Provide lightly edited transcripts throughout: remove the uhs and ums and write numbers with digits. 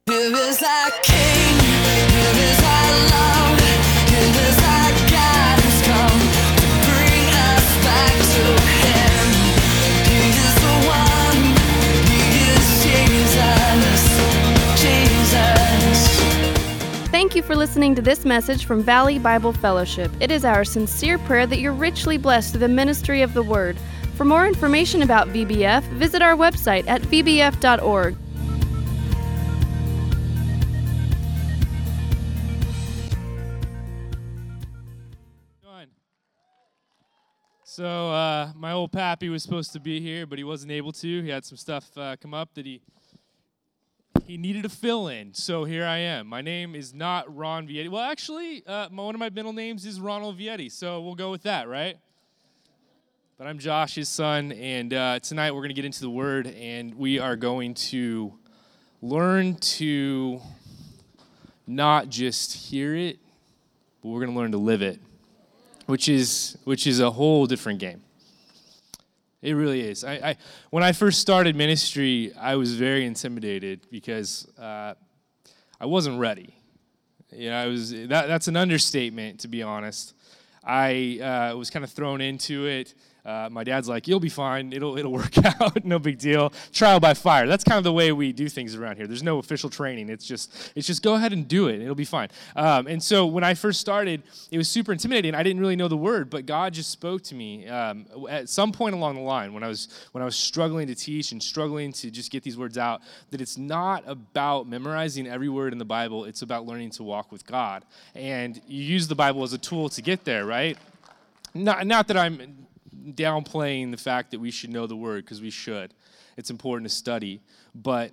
Here is our King, here is our love, here is our God who's come to bring us back to Him. He is the one, He is Jesus. Thank you for listening to this message from Valley Bible Fellowship. It is our sincere prayer that you're richly blessed through the ministry of the Word. For more information about VBF, visit our website at vbf.org. So my old pappy was supposed to be here, but he wasn't able to. He had some stuff come up that he needed to fill in. So here I am. My name is not Ron Vietti. Well, actually, one of my middle names is Ronald Vietti, so we'll go with that, right? But I'm Josh, his son, and tonight we're going to get into the Word, and we are going to learn to not just hear it, but we're going to learn to live it. Which is a whole different game. It really is. When I first started ministry, I was very intimidated because I wasn't ready. You know, that's an understatement, to be honest. I was kind of thrown into it. My dad's like, "You'll be fine. It'll work out. No big deal. Trial by fire." That's kind of the way we do things around here. There's no official training. It's just go ahead and do it. It'll be fine. And so when I first started, it was super intimidating. I didn't really know the Word, but God just spoke to me at some point along the line when I was struggling to teach and struggling to just get these words out. That it's not about memorizing every word in the Bible. It's about learning to walk with God. And you use the Bible as a tool to get there, right? Not that I'm downplaying the fact that we should know the Word, because we should. It's important to study, but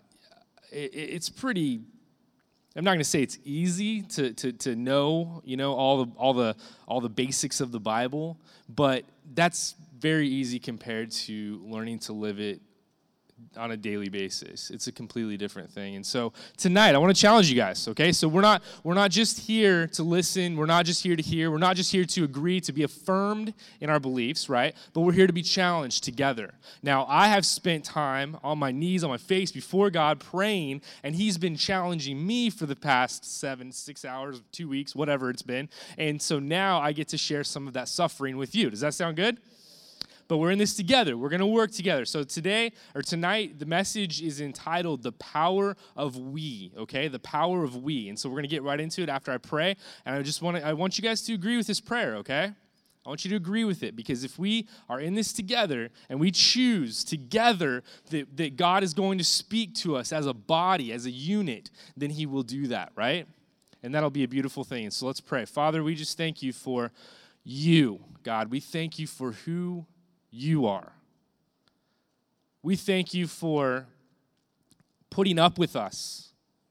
it's pretty. I'm not going to say it's easy to know, all the basics of the Bible, but that's very easy compared to learning to live it on a daily basis. It's a completely different thing. And so tonight I want to challenge you guys, okay? So we're not just here to listen, we're not just here to hear, we're not just here to agree, to be affirmed in our beliefs, right? But we're here to be challenged together. Now, I have spent time on my knees, on my face before God praying, and He's been challenging me for the past 6 hours, 2 weeks, whatever it's been. And so now I get to share some of that suffering with you. Does that sound good? But we're in this together. We're going to work together. So tonight, the message is entitled The Power of We, okay? The Power of We. And so we're going to get right into it after I pray. And I want you guys to agree with this prayer, okay? I want you to agree with it, because if we are in this together and we choose together that God is going to speak to us as a body, as a unit, then He will do that, right? And that'll be a beautiful thing. And so let's pray. Father, we just thank You for You, God. We thank You for who You are. We thank You for putting up with us.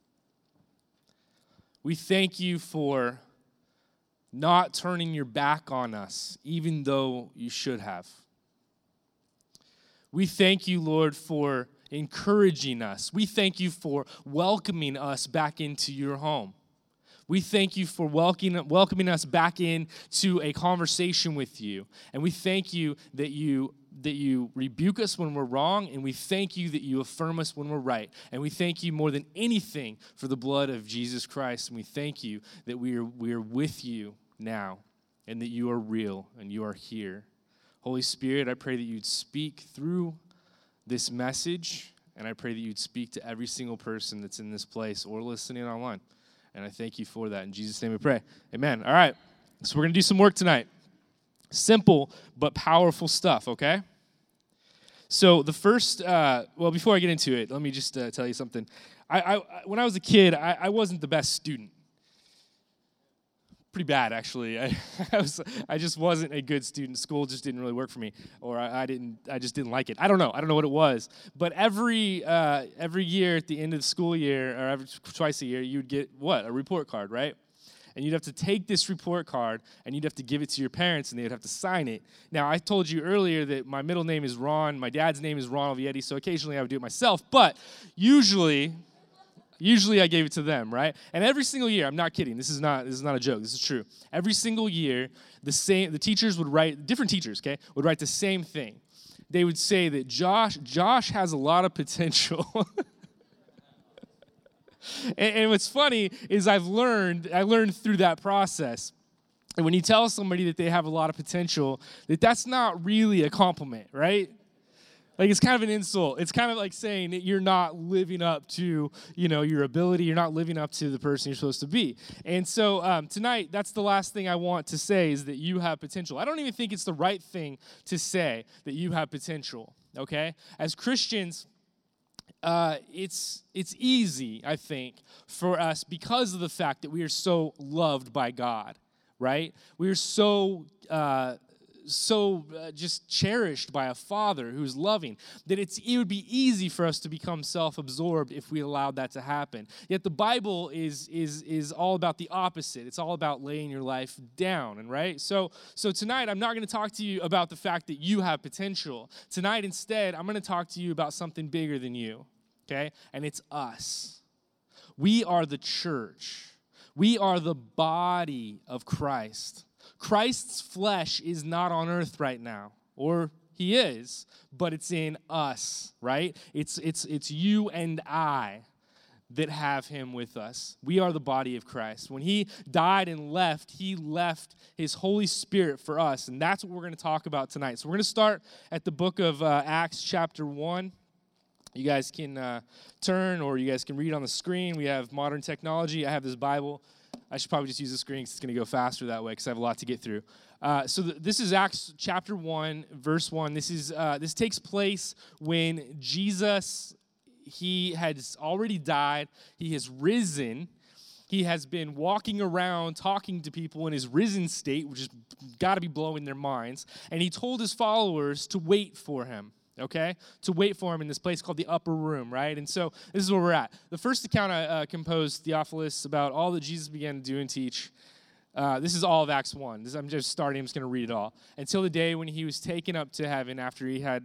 We thank You for not turning Your back on us, even though You should have. We thank You, Lord, for encouraging us. We thank You for welcoming us back into Your home. We thank You for welcoming us back into a conversation with You. And we thank You that you rebuke us when we're wrong, and we thank You that You affirm us when we're right. And we thank You more than anything for the blood of Jesus Christ. And we thank You that we are with You now, and that You are real and You are here. Holy Spirit, I pray that You'd speak through this message, and I pray that You'd speak to every single person that's in this place or listening online. And I thank You for that. In Jesus' name we pray. Amen. All right. So we're going to do some work tonight. Simple but powerful stuff, okay? So the first, before I get into it, let me just tell you something. When I was a kid, I wasn't the best student. Pretty bad, actually. I just wasn't a good student. School just didn't really work for me, or I just didn't like it. I don't know what it was. But every year at the end of the school year, or twice a year, you'd get a report card, right? And you'd have to take this report card, and you'd have to give it to your parents, and they'd have to sign it. Now, I told you earlier that my middle name is Ron. My dad's name is Ronald Vietti, so occasionally I would do it myself. But usually I gave it to them, right? And every single year, I'm not kidding. This is not a joke. This is true. Every single year, the teachers would write, different teachers, okay, would write the same thing. They would say that Josh has a lot of potential. And what's funny is I learned through that process. And when you tell somebody that they have a lot of potential, that's not really a compliment, right? Like, it's kind of an insult. It's kind of like saying that you're not living up to, your ability. You're not living up to the person you're supposed to be. And so tonight, that's the last thing I want to say is that you have potential. I don't even think it's the right thing to say that you have potential, okay? As Christians, it's easy, I think, for us because of the fact that we are so loved by God, right? We are so just cherished by a Father who's loving, that it would be easy for us to become self-absorbed if we allowed that to happen. Yet the Bible is all about the opposite. It's all about laying your life down, and right? So tonight I'm not going to talk to you about the fact that you have potential. Tonight instead, I'm going to talk to you about something bigger than you, okay? And it's us. We are the church. We are the body of Christ. Christ's flesh is not on earth right now, or he is, but it's in us, right? It's you and I that have him with us. We are the body of Christ. When he died and left, he left his Holy Spirit for us, and that's what we're going to talk about tonight. So we're going to start at the book of Acts chapter 1. You guys can turn, or you guys can read on the screen. We have modern technology. I have this Bible. I should probably just use the screen because it's going to go faster that way because I have a lot to get through. This is Acts chapter 1, verse 1. This takes place when Jesus, he has already died. He has risen. He has been walking around talking to people in his risen state, which has got to be blowing their minds. And he told his followers to wait for him. Okay, to wait for him in this place called the upper room, right? And so this is where we're at. The first account I composed, Theophilus, about all that Jesus began to do and teach. This is all of Acts 1. I'm just starting. I'm just going to read it all. Until the day when he was taken up to heaven after he had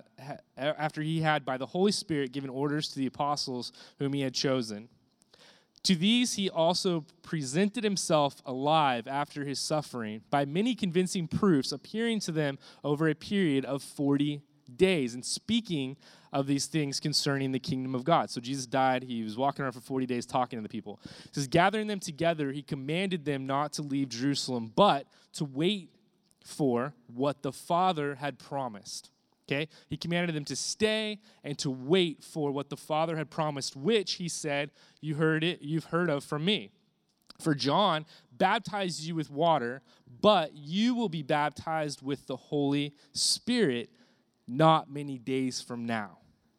by the Holy Spirit given orders to the apostles whom he had chosen. To these he also presented himself alive after his suffering by many convincing proofs, appearing to them over a period of 40 days and speaking of these things concerning the kingdom of God. So Jesus died. He was walking around for 40 days talking to the people. It says, gathering them together, he commanded them not to leave Jerusalem, but to wait for what the Father had promised. Okay? He commanded them to stay and to wait for what the Father had promised, which he said, you've heard of from me. For John baptized you with water, but you will be baptized with the Holy Spirit not many days from now.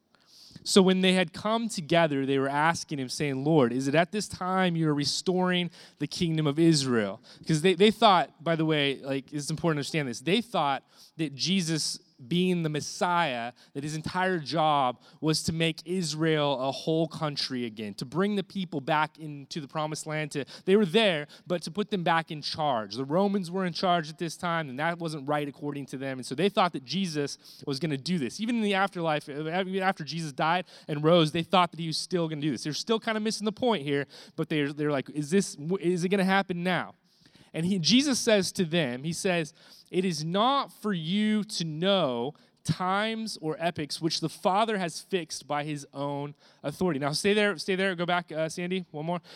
So when they had come together, they were asking him, saying, Lord, is it at this time you are restoring the kingdom of Israel? Because they thought, by the way, like, it's important to understand this, they thought that Jesus being the Messiah, that his entire job was to make Israel a whole country again, to bring the people back into the promised land. They were there, but to put them back in charge. The Romans were in charge at this time, and that wasn't right according to them. And so they thought that Jesus was going to do this. Even in the afterlife, even after Jesus died and rose, they thought that he was still going to do this. They're still kind of missing the point here, but they're like, is it going to happen now? And Jesus says to them, he says, it is not for you to know times or epochs which the Father has fixed by his own authority. Now, stay there. Go back, Sandy, one more.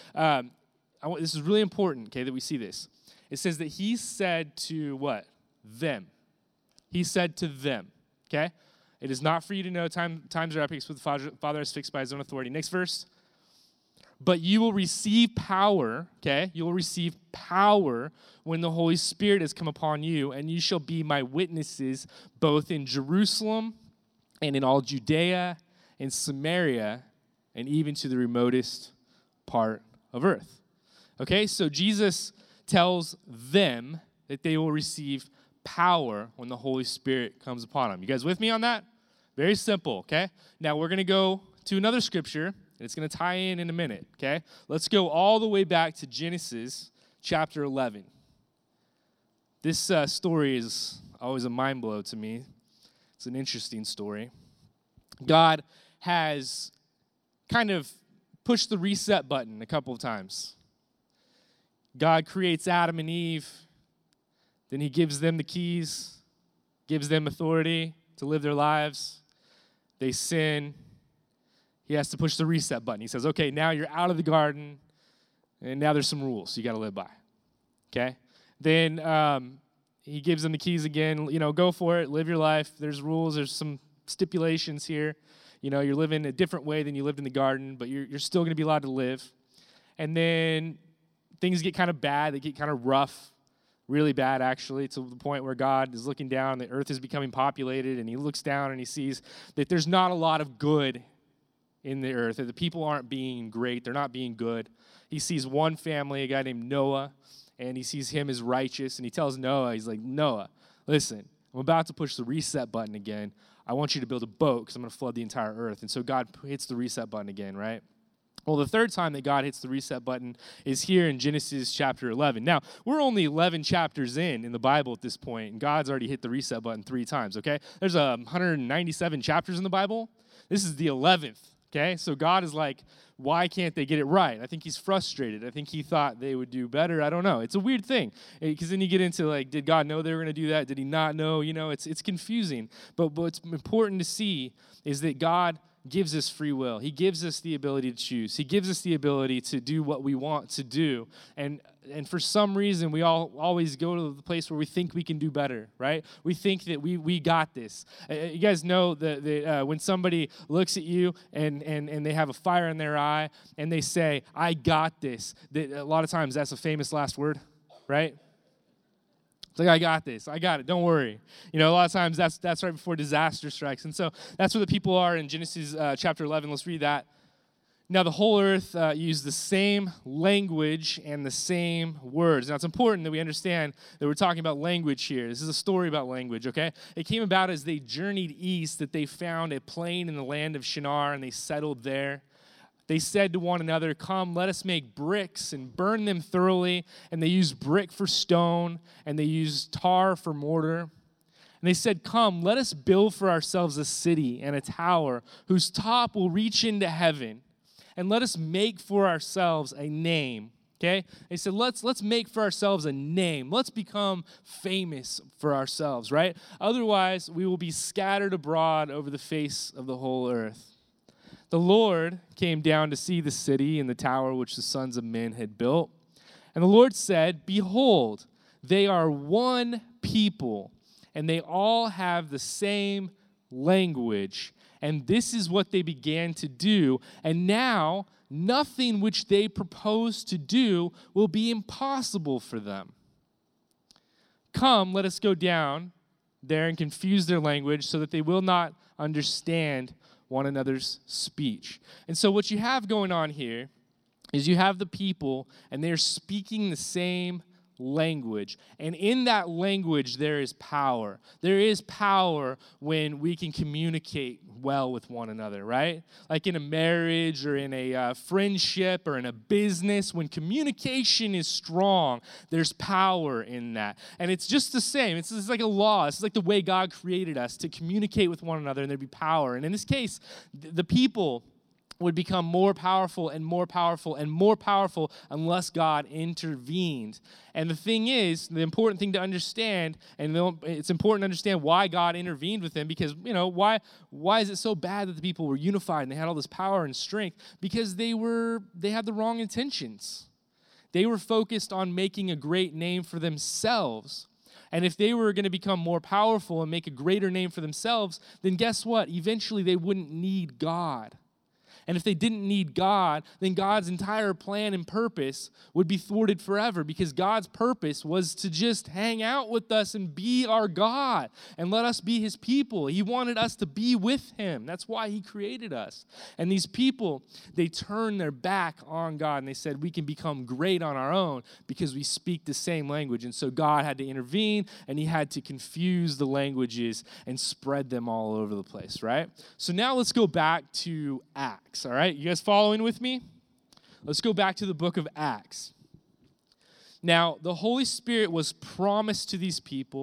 This is really important, okay, that we see this. It says that he said to what? Them. He said to them, okay? It is not for you to know times or epochs which the Father has fixed by his own authority. Next verse. But you will receive power, okay? You will receive power when the Holy Spirit has come upon you, and you shall be my witnesses both in Jerusalem and in all Judea and Samaria and even to the remotest part of earth. Okay, so Jesus tells them that they will receive power when the Holy Spirit comes upon them. You guys with me on that? Very simple, okay? Now we're going to go to another scripture. And it's going to tie in a minute, okay? Let's go all the way back to Genesis chapter 11. This story is always a mind blow to me. It's an interesting story. God has kind of pushed the reset button a couple of times. God creates Adam and Eve. Then he gives them the keys, gives them authority to live their lives. They sin. he has to push the reset button. He says, okay, now you're out of the garden, and now there's some rules you got to live by. Okay? Then he gives them the keys again. Go for it. Live your life. There's rules. There's some stipulations here. You're living a different way than you lived in the garden, but you're still going to be allowed to live. And then things get kind of bad. They get kind of rough, really bad, actually, to the point where God is looking down. The earth is becoming populated, and he looks down and he sees that there's not a lot of good in the earth, that the people aren't being great. They're not being good. He sees one family, a guy named Noah, and he sees him as righteous, and he tells Noah, he's like, Noah, listen, I'm about to push the reset button again. I want you to build a boat because I'm going to flood the entire earth. And so God hits the reset button again, right? Well, the third time that God hits the reset button is here in Genesis chapter 11. Now, we're only 11 chapters in the Bible at this point, and God's already hit the reset button 3 times, okay? There's 197 chapters in the Bible. This is the 11th, okay? So God is like, why can't they get it right? I think he's frustrated. I think he thought they would do better. I don't know. It's a weird thing because then you get into like, did God know they were going to do that? Did he not know? It's confusing. But what's important to see is that God gives us free will. He gives us the ability to choose. He gives us the ability to do what we want to do. And for some reason, we always go to the place where we think we can do better, right? We think that we got this. You guys know that when somebody looks at you and they have a fire in their eye and they say, I got this, that a lot of times that's a famous last word, right? It's like, I got this. I got it. Don't worry. A lot of times that's right before disaster strikes. And so that's where the people are in Genesis chapter 11. Let's read that. Now, the whole earth used the same language and the same words. Now, it's important that we understand that we're talking about language here. This is a story about language, okay? It came about as they journeyed east that they found a plain in the land of Shinar, and they settled there. They said to one another, come, let us make bricks and burn them thoroughly. And they used brick for stone, and they used tar for mortar. And they said, come, let us build for ourselves a city and a tower whose top will reach into heaven. And let us make for ourselves a name. Okay? They said, let's make for ourselves a name. Let's become famous for ourselves, right? Otherwise, we will be scattered abroad over the face of the whole earth. The Lord came down to see the city and the tower which the sons of men had built. And the Lord said, behold, they are one people, and they all have the same language. And this is what they began to do. And now, nothing which they propose to do will be impossible for them. Come, let us go down there and confuse their language so that they will not understand one another's speech. And so what you have going on here is you have the people, and they're speaking the same language. And in that language, there is power. There is power when we can communicate well with one another, right? Like in a marriage or in a friendship or in a business, when communication is strong, there's power in that. And it's just the same. It's like a law. It's like the way God created us to communicate with one another, and there'd be power. And in this case, the people would become more powerful and more powerful and more powerful unless God intervened. And the thing is, the important thing to understand, and it's important to understand why God intervened with them, because, why is it so bad that the people were unified and they had all this power and strength? Because they had the wrong intentions. They were focused on making a great name for themselves. And if they were going to become more powerful and make a greater name for themselves, then guess what? Eventually they wouldn't need God. And if they didn't need God, then God's entire plan and purpose would be thwarted forever, because God's purpose was to just hang out with us and be our God and let us be his people. He wanted us to be with him. That's why he created us. And these people, they turned their back on God, and they said, we can become great on our own because we speak the same language. And so God had to intervene, and he had to confuse the languages and spread them all over the place, right? So now let's go back to Acts. All right, you guys following with me? Let's go back to the book of Acts. Now, the Holy Spirit was promised to these people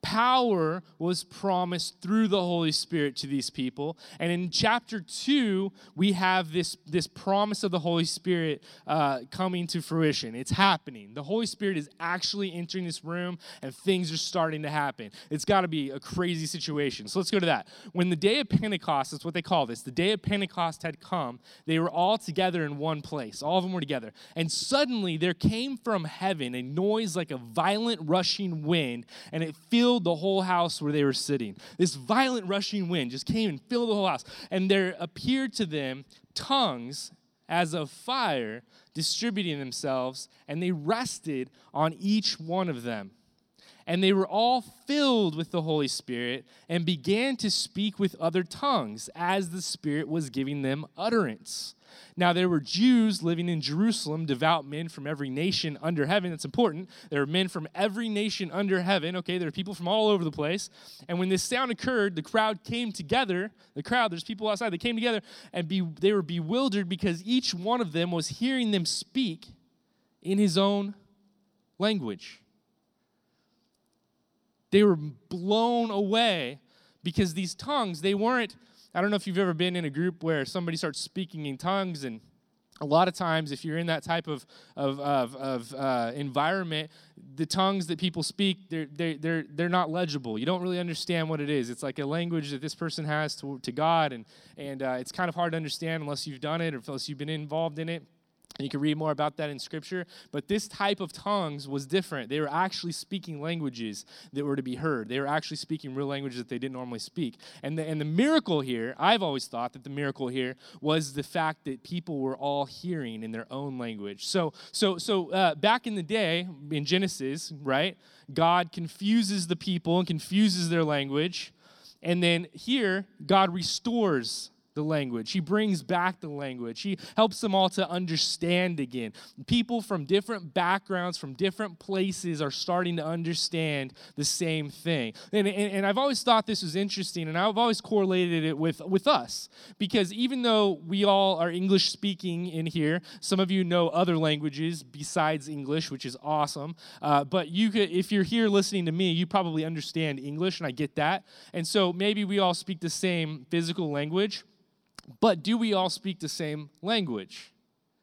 Power was promised through the Holy Spirit to these people. And in chapter 2, we have this promise of the Holy Spirit coming to fruition. It's happening. The Holy Spirit is actually entering this room, and things are starting to happen. It's got to be a crazy situation. So let's go to that. When the day of Pentecost, that's what they call this, the day of Pentecost had come, they were all together in one place. All of them were together. And suddenly there came from heaven a noise like a violent rushing wind, and it filled the whole house where they were sitting. This violent rushing wind just came and filled the whole house. And there appeared to them tongues as of fire distributing themselves, and they rested on each one of them. And they were all filled with the Holy Spirit and began to speak with other tongues as the Spirit was giving them utterance. Now, there were Jews living in Jerusalem, devout men from every nation under heaven. That's important. There were men from every nation under heaven. Okay, there are people from all over the place. And when this sound occurred, the crowd came together. There's people outside. They came together, and they were bewildered because each one of them was hearing them speak in his own language. They were blown away because these tongues, they weren't, I don't know if you've ever been in a group where somebody starts speaking in tongues, and a lot of times if you're in that type of environment, the tongues that people speak, they're not legible. You don't really understand what it is. It's like a language that this person has to God, and it's kind of hard to understand unless you've done it or unless you've been involved in it. And you can read more about that in Scripture. But this type of tongues was different. They were actually speaking languages that were to be heard. They were actually speaking real languages that they didn't normally speak. And the miracle here, I've always thought that the miracle here was the fact that people were all hearing in their own language. So back in the day, in Genesis, right, God confuses the people and confuses their language. And then here, God restores the language. He brings back the language. He helps them all to understand again. People from different backgrounds, from different places are starting to understand the same thing. And I've always thought this was interesting, and I've always correlated it with us. Because even though we all are English speaking in here, some of you know other languages besides English, which is awesome. But you could, if you're here listening to me, you probably understand English, and I get that. And so maybe we all speak the same physical language. But do we all speak the same language?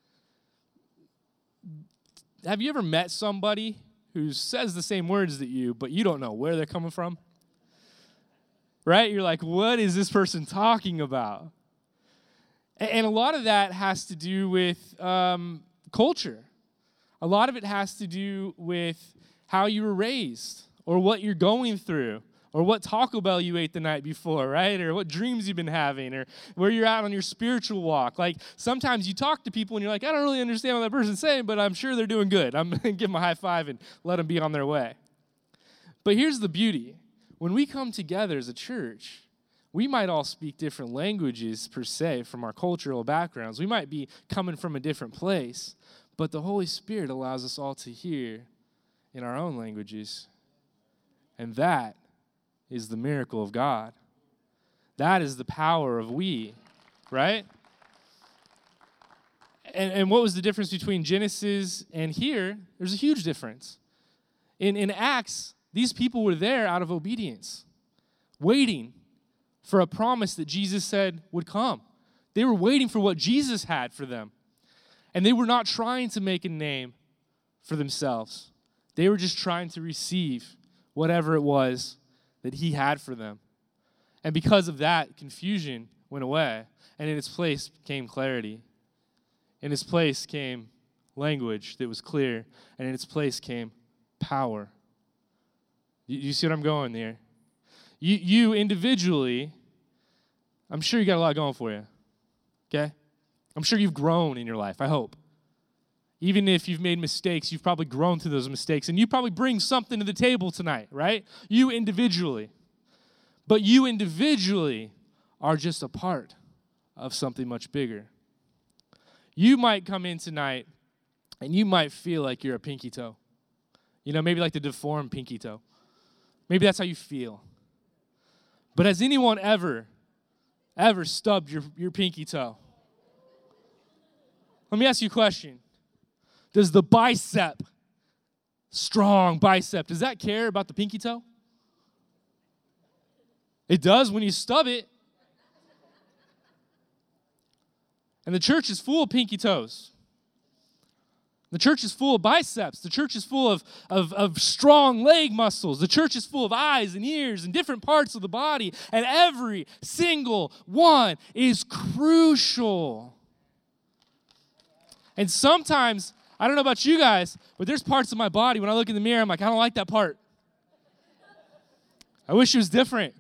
Have you ever met somebody who says the same words that you, but you don't know where they're coming from? Right? You're like, what is this person talking about? And a lot of that has to do with culture. A lot of it has to do with how you were raised or what you're going through. Or what Taco Bell you ate the night before, right? Or what dreams you've been having, or where you're at on your spiritual walk. Like, sometimes you talk to people and you're like, I don't really understand what that person's saying, but I'm sure they're doing good. I'm going to give them a high five and let them be on their way. But here's the beauty. When we come together as a church, we might all speak different languages, per se, from our cultural backgrounds. We might be coming from a different place, but the Holy Spirit allows us all to hear in our own languages. And that is the miracle of God. That is the power of we, right? And what was the difference between Genesis and here? There's a huge difference. In Acts, these people were there out of obedience, waiting for a promise that Jesus said would come. They were waiting for what Jesus had for them. And they were not trying to make a name for themselves. They were just trying to receive whatever it was that he had for them. And because of that, confusion went away, and in its place came clarity. In its place came language that was clear, and in its place came power. You see what I'm going there? You individually, I'm sure you got a lot going for you, okay? I'm sure you've grown in your life, I hope. Even if you've made mistakes, you've probably grown through those mistakes. And you probably bring something to the table tonight, right? You individually. But you individually are just a part of something much bigger. You might come in tonight and you might feel like you're a pinky toe. You know, maybe like the deformed pinky toe. Maybe that's how you feel. But has anyone ever stubbed your pinky toe? Let me ask you a question. Does the bicep, strong bicep, does that care about the pinky toe? It does when you stub it. And the church is full of pinky toes. The church is full of biceps. The church is full of strong leg muscles. The church is full of eyes and ears and different parts of the body. And every single one is crucial. And sometimes, I don't know about you guys, but there's parts of my body when I look in the mirror, I'm like, I don't like that part. I wish it was different.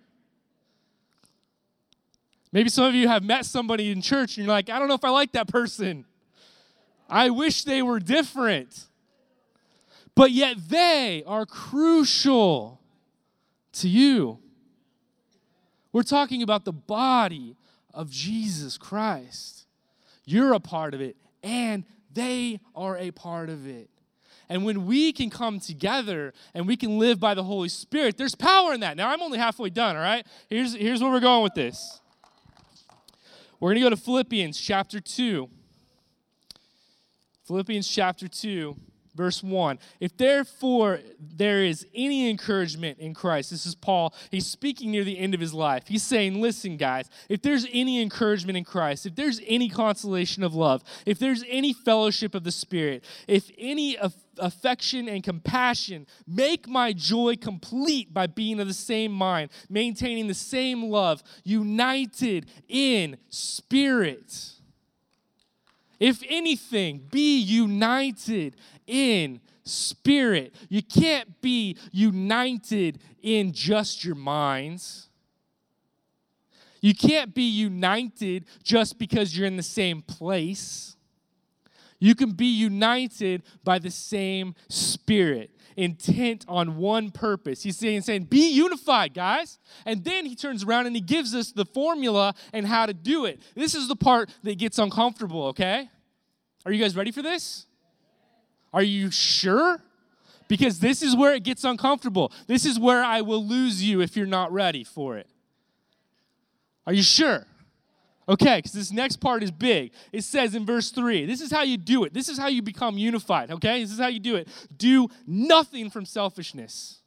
Maybe some of you have met somebody in church and you're like, I don't know if I like that person. I wish they were different. But yet they are crucial to you. We're talking about the body of Jesus Christ. You're a part of it, and they are a part of it. And when we can come together and we can live by the Holy Spirit, there's power in that. Now, I'm only halfway done, all right? Here's where we're going with this. We're going to go to Philippians chapter 2. Philippians chapter 2, verse 1. If therefore there is any encouragement in Christ, this is Paul, he's speaking near the end of his life. He's saying, listen, guys, if there's any encouragement in Christ, if there's any consolation of love, if there's any fellowship of the Spirit, if any affection and compassion, make my joy complete by being of the same mind, maintaining the same love, united in spirit. If anything, be united in spirit. You can't be united in just your minds. You can't be united just because you're in the same place. You can be united by the same Spirit, intent on one purpose. He's saying, be unified, guys. And then he turns around and he gives us the formula and how to do it. This is the part that gets uncomfortable, okay? Are you guys ready for this? Are you sure? Because this is where it gets uncomfortable. This is where I will lose you if you're not ready for it. Are you sure? Okay, because this next part is big. It says in verse 3, this is how you do it. This is how you become unified, okay? This is how you do it. Do nothing from selfishness.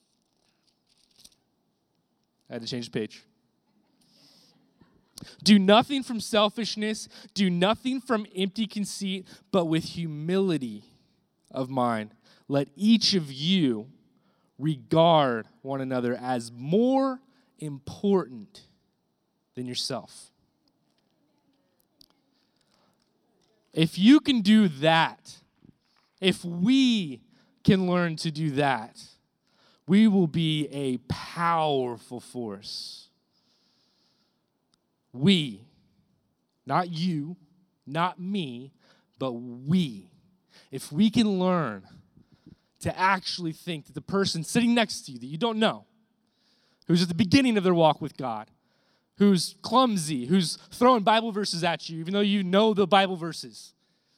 I had to change the page. Do nothing from selfishness. Do nothing from empty conceit, but with humility of mind. Let each of you regard one another as more important than yourself. If you can do that, if we can learn to do that, we will be a powerful force. We, not you, not me, but we. If we can learn to actually think that the person sitting next to you that you don't know, who's at the beginning of their walk with God, who's clumsy, who's throwing Bible verses at you, even though you know the Bible verses.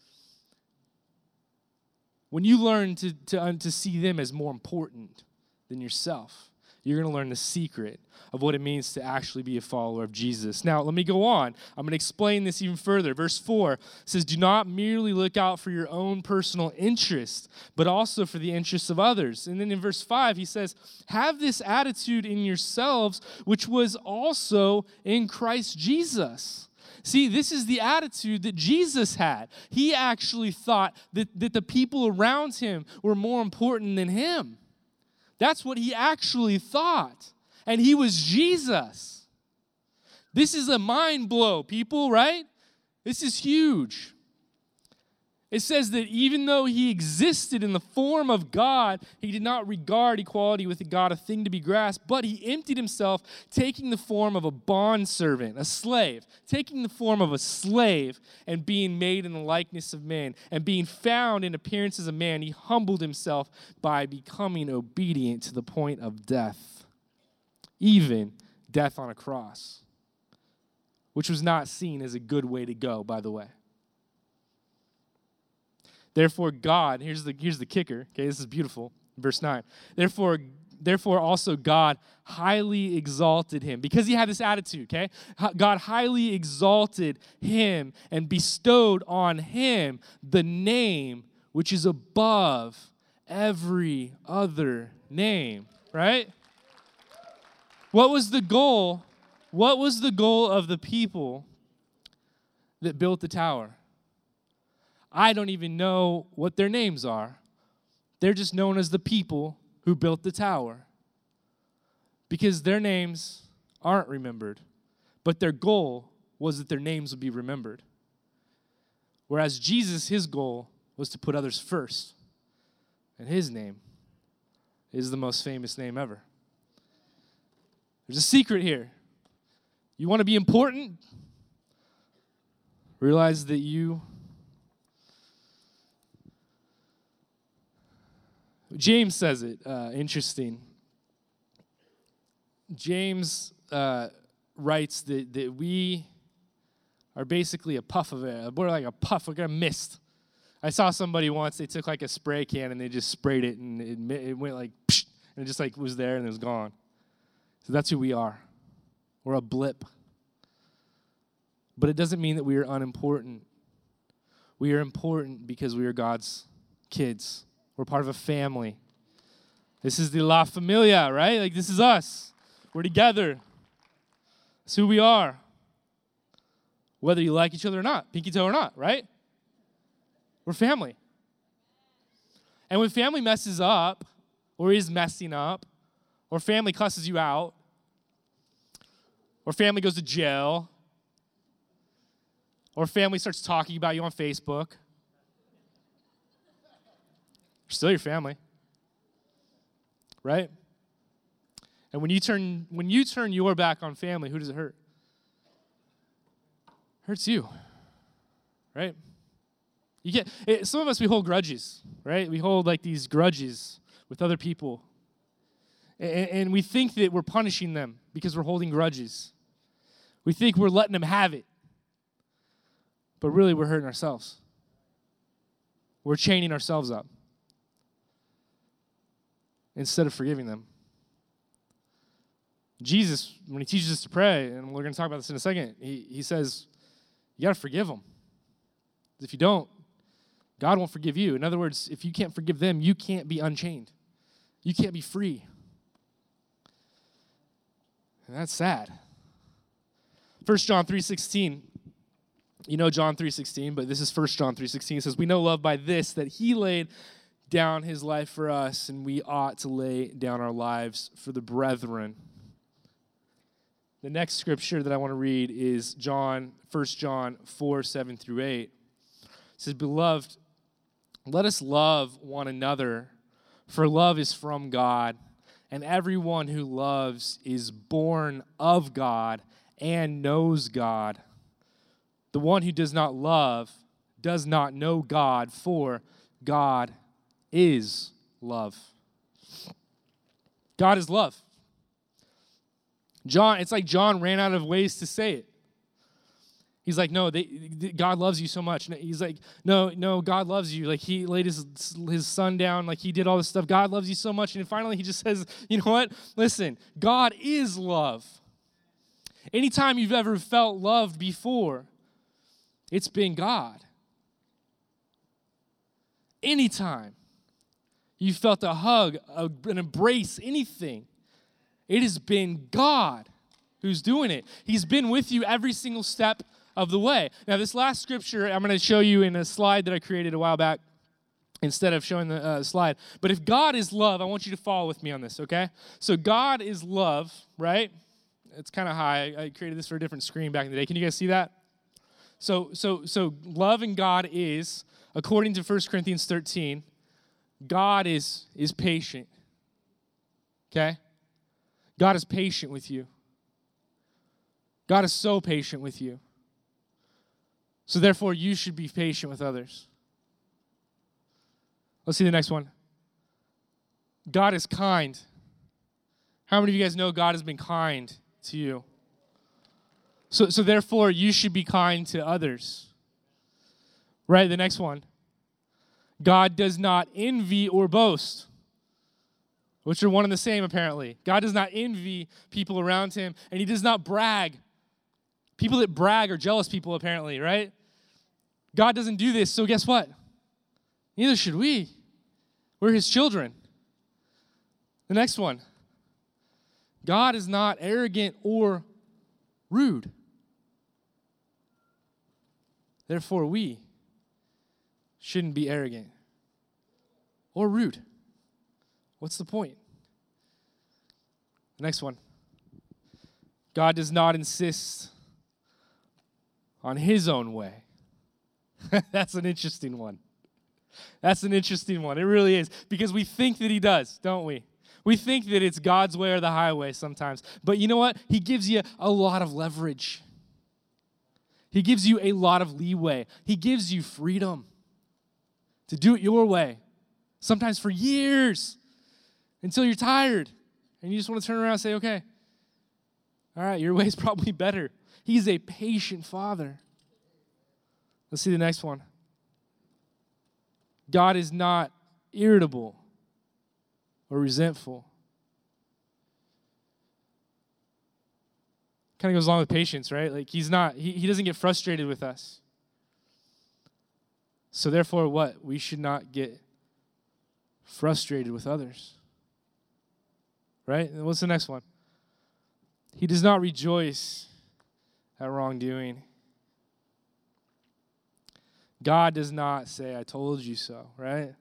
When you learn to see them as more important than yourself, you're going to learn the secret of what it means to actually be a follower of Jesus. Now, let me go on. I'm going to explain this even further. Verse 4 says, do not merely look out for your own personal interest, but also for the interests of others. And then in verse 5, he says, have this attitude in yourselves, which was also in Christ Jesus. See, this is the attitude that Jesus had. He actually thought that the people around him were more important than him. That's what he actually thought. And he was Jesus. This is a mind blow, people, right? This is huge. It says that even though he existed in the form of God, he did not regard equality with God a thing to be grasped, but he emptied himself, taking the form of a bondservant, a slave, taking the form of a slave and being made in the likeness of men, and being found in appearance as a man, he humbled himself by becoming obedient to the point of death, even death on a cross, which was not seen as a good way to go, by the way. Therefore, God, here's the kicker, okay, this is beautiful, verse 9. Therefore also God highly exalted him, because he had this attitude, okay? God highly exalted him and bestowed on him the name which is above every other name, right? What was the goal? What was the goal of the people that built the tower? I don't even know what their names are. They're just known as the people who built the tower. Because their names aren't remembered. But their goal was that their names would be remembered. Whereas Jesus, his goal was to put others first. And his name is the most famous name ever. There's a secret here. You want to be important? Realize that James says it, interesting. James writes that we are basically a puff of air. We're like a puff, we're like a mist. I saw somebody once, they took like a spray can and they just sprayed it and it went like, psh, and it just like was there and it was gone. So that's who we are. We're a blip. But it doesn't mean that we are unimportant. We are important because we are God's kids. We're part of a family. This is the La Familia, right? Like this is us. We're together. That's who we are. Whether you like each other or not, pinky toe or not, right? We're family. And when family messes up, or is messing up, or family cusses you out, or family goes to jail, or family starts talking about you on Facebook, you're still your family, right? And when you turn your back on family, who does it hurt? It hurts you, right? Some of us, we hold grudges, right? We hold like these grudges with other people. And we think that we're punishing them because we're holding grudges. We think we're letting them have it. But really, we're hurting ourselves. We're chaining ourselves up instead of forgiving them. Jesus, when he teaches us to pray, and we're going to talk about this in a second, he says, you got to forgive them. If you don't, God won't forgive you. In other words, if you can't forgive them, you can't be unchained. You can't be free. And that's sad. 1 John 3:16. You know John 3:16, but this is 1 John 3:16. It says, we know love by this, that he laid down his life for us, and we ought to lay down our lives for the brethren. The next scripture that I want to read is 1 John 4:7-8. It says, beloved, let us love one another, for love is from God, and everyone who loves is born of God and knows God. The one who does not love does not know God, for God is love. God is love. It's like John ran out of ways to say it. He's like, no, God loves you so much. He's like, no, God loves you. Like he laid his son down, like he did all this stuff. God loves you so much. And finally he just says, you know what? Listen, God is love. Anytime you've ever felt loved before, it's been God. Anytime you felt a hug, an embrace, anything, it has been God who's doing it. He's been with you every single step of the way. Now, this last scripture I'm going to show you in a slide that I created a while back instead of showing the slide. But if God is love, I want you to follow with me on this, okay? So God is love, right? It's kind of high. I created this for a different screen back in the day. Can you guys see that? So love and God is, according to 1 Corinthians 13, God is patient, okay? God is patient with you. God is so patient with you. So therefore, you should be patient with others. Let's see the next one. God is kind. How many of you guys know God has been kind to you? So therefore, you should be kind to others. Right, the next one. God does not envy or boast, which are one and the same, apparently. God does not envy people around him, and he does not brag. People that brag are jealous people, apparently, right? God doesn't do this, so guess what? Neither should we. We're his children. The next one. God is not arrogant or rude. Therefore, we shouldn't be arrogant or rude. What's the point? The next one. God does not insist on his own way. That's an interesting one. That's an interesting one. It really is. Because we think that he does, don't we? We think that it's God's way or the highway sometimes. But you know what? He gives you a lot of leverage. He gives you a lot of leeway. He gives you freedom to do it your way. Sometimes for years until you're tired. And you just want to turn around and say, okay, all right, your way's probably better. He's a patient father. Let's see the next one. God is not irritable or resentful. Kind of goes along with patience, right? Like he doesn't get frustrated with us. So therefore what? We should not get frustrated with others. Right? And what's the next one? He does not rejoice at wrongdoing. God does not say, I told you so, right?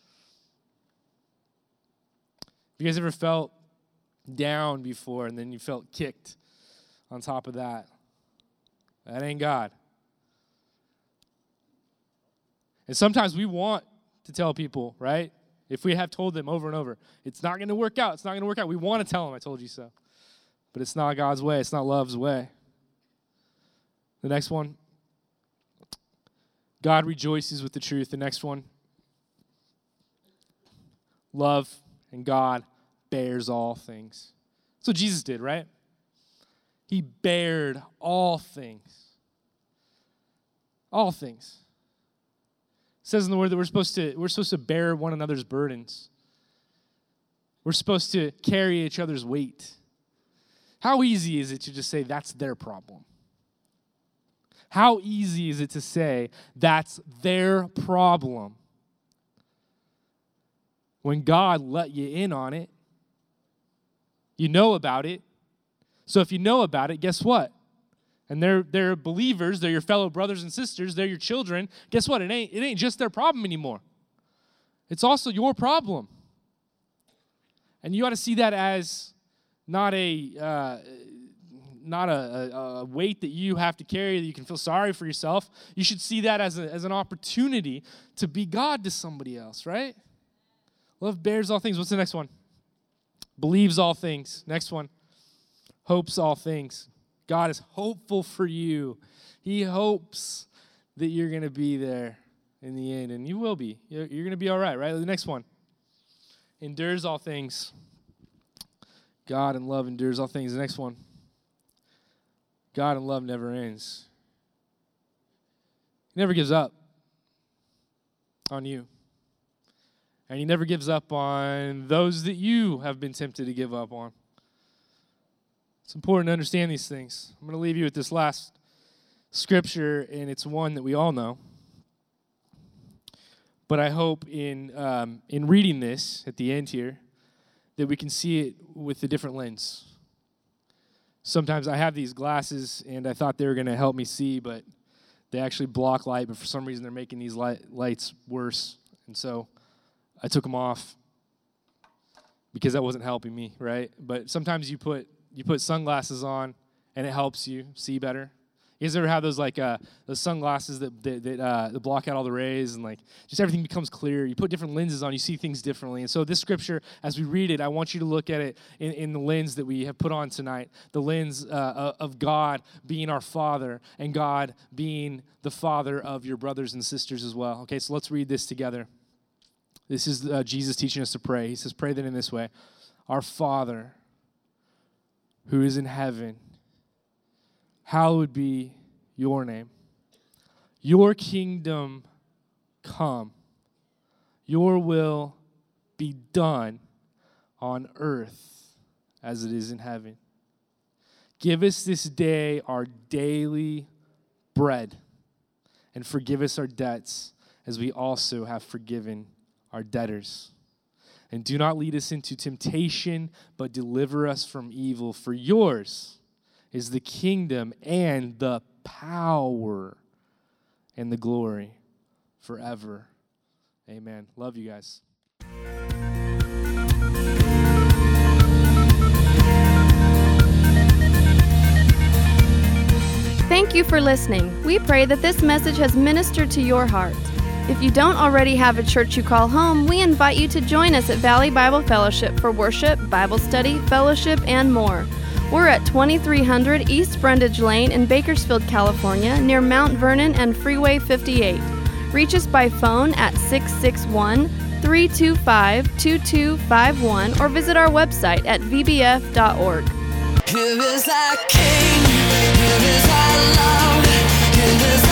You guys ever felt down before and then you felt kicked on top of that? That ain't God. And sometimes we want to tell people, right? If we have told them over and over, it's not going to work out. It's not going to work out. We want to tell them, I told you so. But it's not God's way. It's not love's way. The next one. God rejoices with the truth. The next one. Love and God bears all things. That's what Jesus did, right? He bared all things. All things. It says in the word that we're supposed to bear one another's burdens. We're supposed to carry each other's weight. How easy is it to just say that's their problem? How easy is it to say that's their problem? When God let you in on it, you know about it. So if you know about it, guess what? And they're believers, they're your fellow brothers and sisters, they're your children. Guess what? It ain't just their problem anymore. It's also your problem. And you ought to see that as not a weight that you have to carry that you can feel sorry for yourself. You should see that as an opportunity to be God to somebody else, right? Love bears all things. What's the next one? Believes all things. Next one. Hopes all things. God is hopeful for you. He hopes that you're going to be there in the end, and you will be. You're going to be all right? The next one. Endures all things. God and love endures all things. The next one. God and love never ends. He never gives up on you. And he never gives up on those that you have been tempted to give up on. It's important to understand these things. I'm going to leave you with this last scripture, and it's one that we all know. But I hope in reading this at the end here that we can see it with a different lens. Sometimes I have these glasses, and I thought they were going to help me see, but they actually block light, but for some reason they're making these lights worse. And so I took them off because that wasn't helping me, right? But sometimes you put sunglasses on, and it helps you see better. You guys ever have those those sunglasses that block out all the rays, and just everything becomes clear? You put different lenses on, you see things differently. And so this scripture, as we read it, I want you to look at it in the lens that we have put on tonight, the lens of God being our Father, and God being the Father of your brothers and sisters as well. Okay, so let's read this together. This is Jesus teaching us to pray. He says, pray then in this way. Our Father, who is in heaven, hallowed be your name. Your kingdom come. Your will be done on earth as it is in heaven. Give us this day our daily bread, and forgive us our debts as we also have forgiven our debtors. And do not lead us into temptation, but deliver us from evil. For yours is the kingdom and the power and the glory forever. Amen. Love you guys. Thank you for listening. We pray that this message has ministered to your heart. If you don't already have a church you call home, we invite you to join us at Valley Bible Fellowship for worship, Bible study, fellowship, and more. We're at 2300 East Brundage Lane in Bakersfield, California, near Mount Vernon and Freeway 58. Reach us by phone at 661-325-2251 or visit our website at vbf.org. Here is our King, here is our love, here is